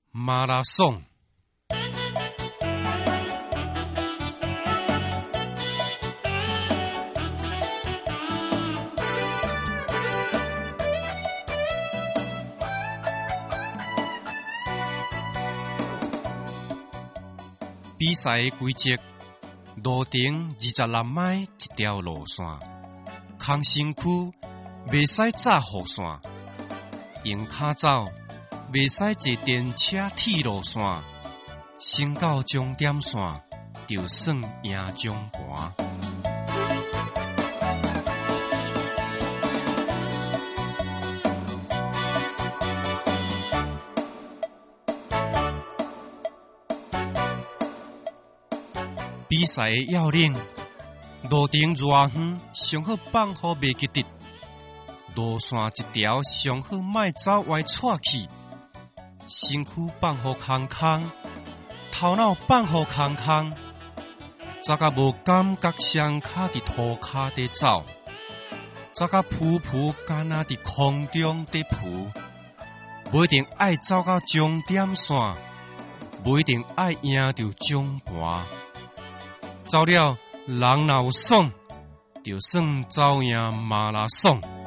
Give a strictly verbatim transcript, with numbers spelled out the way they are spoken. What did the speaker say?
马拉松。比赛的规则：路顶二十六迈一条路线，空身躯袂使扎护线，用骹走袂使坐电车铁路线，先到终点线就算赢奖盘。比赛的要领：路顶热远，上好放好袂记得；路线一条，上好莫走歪岔去。身躯放好空空，头脑放好空空，早甲无感觉双脚伫涂骹底走，早甲噗噗敢若伫空中底噗，不一定爱走到终点线，不一定爱赢着奖盘。走了，人若有爽，就算走赢马拉松。